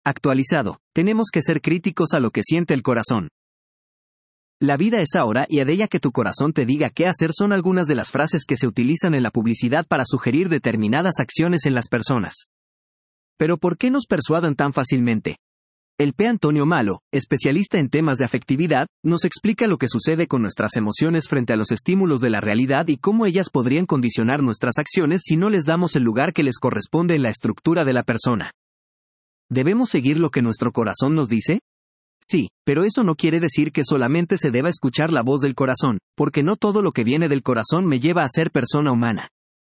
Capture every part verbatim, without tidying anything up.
Actualizado, tenemos que ser críticos a lo que siente el corazón. La vida es ahora y a de ella que tu corazón te diga qué hacer son algunas de las frases que se utilizan en la publicidad para sugerir determinadas acciones en las personas. Pero ¿por qué nos persuadan tan fácilmente? El P. Antonio Malo, especialista en temas de afectividad, nos explica lo que sucede con nuestras emociones frente a los estímulos de la realidad y cómo ellas podrían condicionar nuestras acciones si no les damos el lugar que les corresponde en la estructura de la persona. ¿Debemos seguir lo que nuestro corazón nos dice? Sí, pero eso no quiere decir que solamente se deba escuchar la voz del corazón, porque no todo lo que viene del corazón me lleva a ser persona humana.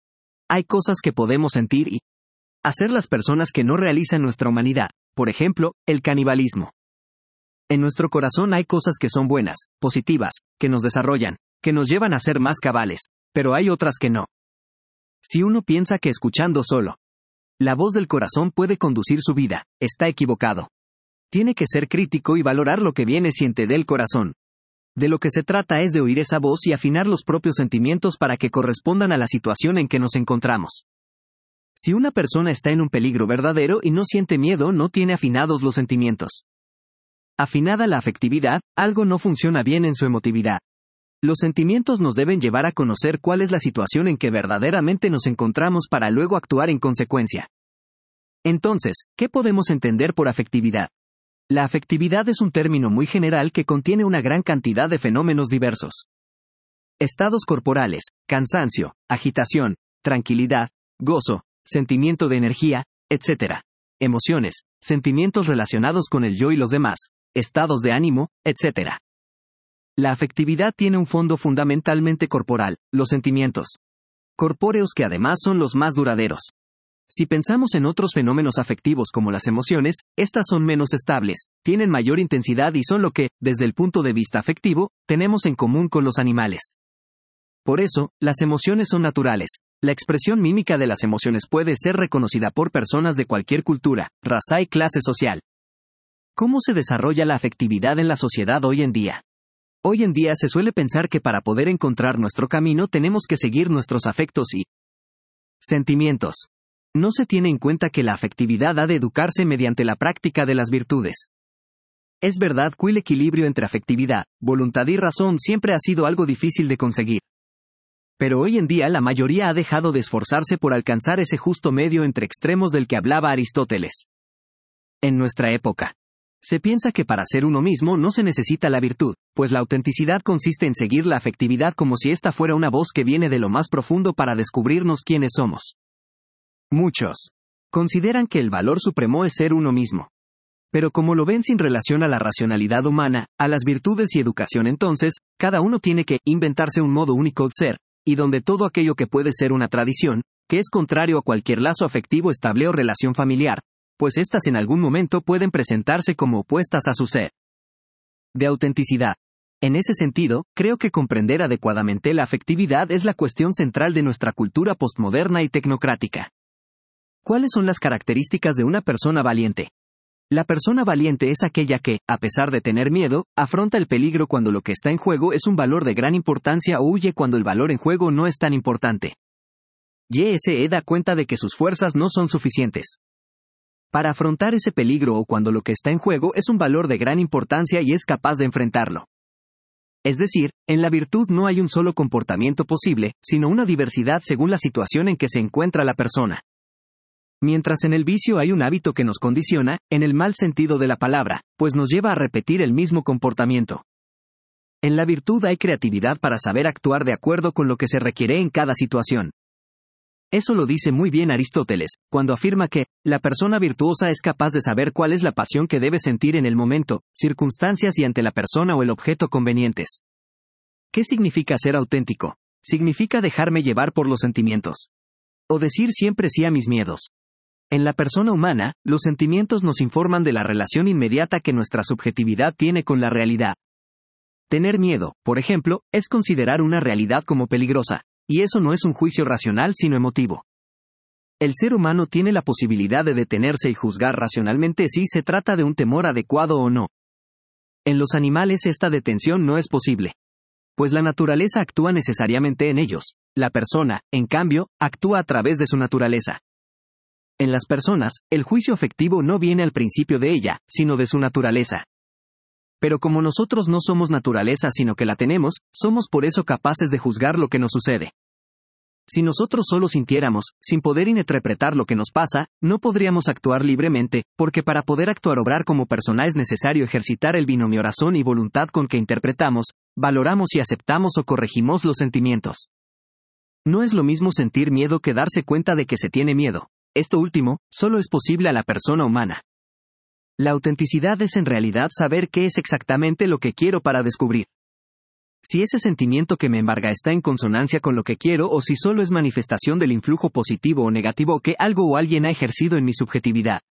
Hay cosas que podemos sentir y hacer las personas que no realizan nuestra humanidad, por ejemplo, el canibalismo. En nuestro corazón hay cosas que son buenas, positivas, que nos desarrollan, que nos llevan a ser más cabales, pero hay otras que no. Si uno piensa que escuchando solo la voz del corazón puede conducir su vida, está equivocado. Tiene que ser crítico y valorar lo que viene siente del corazón. De lo que se trata es de oír esa voz y afinar los propios sentimientos para que correspondan a la situación en que nos encontramos. Si una persona está en un peligro verdadero y no siente miedo, no tiene afinados los sentimientos. Afinada la afectividad, algo no funciona bien en su emotividad. Los sentimientos nos deben llevar a conocer cuál es la situación en que verdaderamente nos encontramos para luego actuar en consecuencia. Entonces, ¿qué podemos entender por afectividad? La afectividad es un término muy general que contiene una gran cantidad de fenómenos diversos. Estados corporales, cansancio, agitación, tranquilidad, gozo, sentimiento de energía, etcétera. Emociones, sentimientos relacionados con el yo y los demás, estados de ánimo, etcétera. La afectividad tiene un fondo fundamentalmente corporal, los sentimientos corpóreos que además son los más duraderos. Si pensamos en otros fenómenos afectivos como las emociones, estas son menos estables, tienen mayor intensidad y son lo que, desde el punto de vista afectivo, tenemos en común con los animales. Por eso, las emociones son naturales. La expresión mímica de las emociones puede ser reconocida por personas de cualquier cultura, raza y clase social. ¿Cómo se desarrolla la afectividad en la sociedad hoy en día? Hoy en día se suele pensar que para poder encontrar nuestro camino tenemos que seguir nuestros afectos y sentimientos. No se tiene en cuenta que la afectividad ha de educarse mediante la práctica de las virtudes. Es verdad que el equilibrio entre afectividad, voluntad y razón siempre ha sido algo difícil de conseguir. Pero hoy en día la mayoría ha dejado de esforzarse por alcanzar ese justo medio entre extremos del que hablaba Aristóteles. En nuestra época, se piensa que para ser uno mismo no se necesita la virtud, pues la autenticidad consiste en seguir la afectividad como si ésta fuera una voz que viene de lo más profundo para descubrirnos quiénes somos. Muchos consideran que el valor supremo es ser uno mismo. Pero como lo ven sin relación a la racionalidad humana, a las virtudes y educación entonces, cada uno tiene que inventarse un modo único de ser, y donde todo aquello que puede ser una tradición, que es contrario a cualquier lazo afectivo estable o relación familiar, pues éstas en algún momento pueden presentarse como opuestas a su ser de autenticidad. En ese sentido, creo que comprender adecuadamente la afectividad es la cuestión central de nuestra cultura postmoderna y tecnocrática. ¿Cuáles son las características de una persona valiente? La persona valiente es aquella que, a pesar de tener miedo, afronta el peligro cuando lo que está en juego es un valor de gran importancia o huye cuando el valor en juego no es tan importante. Y se da cuenta de que sus fuerzas no son suficientes para afrontar ese peligro o cuando lo que está en juego es un valor de gran importancia y es capaz de enfrentarlo. Es decir, en la virtud no hay un solo comportamiento posible, sino una diversidad según la situación en que se encuentra la persona. Mientras en el vicio hay un hábito que nos condiciona, en el mal sentido de la palabra, pues nos lleva a repetir el mismo comportamiento. En la virtud hay creatividad para saber actuar de acuerdo con lo que se requiere en cada situación. Eso lo dice muy bien Aristóteles, cuando afirma que, la persona virtuosa es capaz de saber cuál es la pasión que debe sentir en el momento, circunstancias y ante la persona o el objeto convenientes. ¿Qué significa ser auténtico? Significa dejarme llevar por los sentimientos. O decir siempre sí a mis miedos. En la persona humana, los sentimientos nos informan de la relación inmediata que nuestra subjetividad tiene con la realidad. Tener miedo, por ejemplo, es considerar una realidad como peligrosa. Y eso no es un juicio racional sino emotivo. El ser humano tiene la posibilidad de detenerse y juzgar racionalmente si se trata de un temor adecuado o no. En los animales esta detención no es posible. Pues la naturaleza actúa necesariamente en ellos. La persona, en cambio, actúa a través de su naturaleza. En las personas, el juicio afectivo no viene al principio de ella, sino de su naturaleza. Pero como nosotros no somos naturaleza sino que la tenemos, somos por eso capaces de juzgar lo que nos sucede. Si nosotros solo sintiéramos, sin poder interpretar lo que nos pasa, no podríamos actuar libremente, porque para poder actuar obrar como persona es necesario ejercitar el binomio razón y voluntad con que interpretamos, valoramos y aceptamos o corregimos los sentimientos. No es lo mismo sentir miedo que darse cuenta de que se tiene miedo. Esto último, solo es posible a la persona humana. La autenticidad es en realidad saber qué es exactamente lo que quiero para descubrir. Si ese sentimiento que me embarga está en consonancia con lo que quiero o si solo es manifestación del influjo positivo o negativo que algo o alguien ha ejercido en mi subjetividad.